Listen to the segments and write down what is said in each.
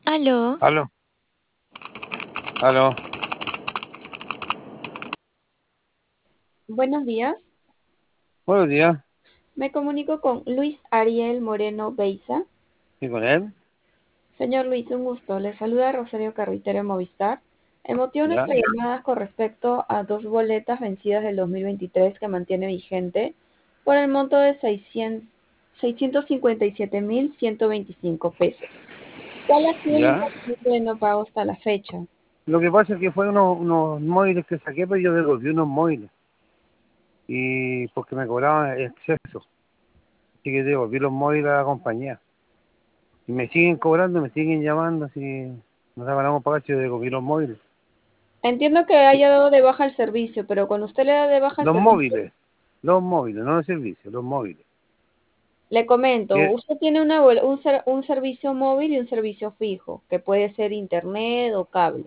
Aló, Aló, aló, Buenos días, buenos días, me comunico con Luis Ariel Moreno Beiza. ¿y con él? Señor Luis, un gusto. Le saluda Rosario Carretero de Movistar. El motivo de ¿Ya? nuestra llamada es con respecto a dos boletas vencidas del 2023 que mantiene vigente por el monto de 657.125 pesos. ¿Cuál ha sido el ¿Ya? inconveniente de no pago hasta la fecha? Lo que pasa es que fue unos móviles que saqué, pero yo devolví unos móviles, y porque me cobraban exceso, así que devolví los móviles a la compañía. Y me siguen cobrando, me siguen llamando, así que no saben cómo pagar si yo devolví los móviles. Entiendo que haya dado de baja el servicio, pero cuando usted le da de baja el Los servicio, móviles, los móviles, no los servicios, los móviles. le comento, ¿Qué? usted tiene un servicio móvil y un servicio fijo, que puede ser internet o cable.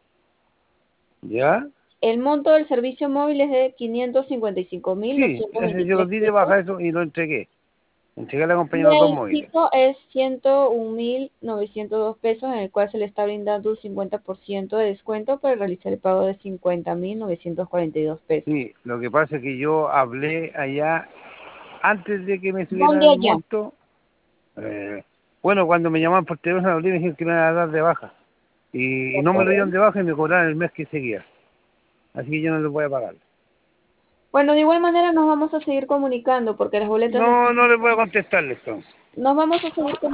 ¿Ya? El monto del servicio móvil es de quinientos cincuenta y cinco mil Sí, doscientos yo los veintitrés di de pesos baja eso y lo entregué. Entregué a la compañía y los dos el móviles. fijo es 101.902 pesos, en el cual se le está brindando un 50% de descuento para realizar el pago de 50.942 pesos. Sí, lo que pasa es que yo hablé allá antes de que me subieran ¿Dónde el allá? monto. eh, bueno, cuando me llamaban por teléfono, hablé y me dijeron que me iban a dar de baja. ¿De Y no me lo acuerdo? dieron de baja y me cobraron el mes que seguía. Así que yo no les voy a pagar. Bueno, de igual manera nos vamos a seguir comunicando porque las boletas No, no les voy a contestarles entonces. nos vamos a seguir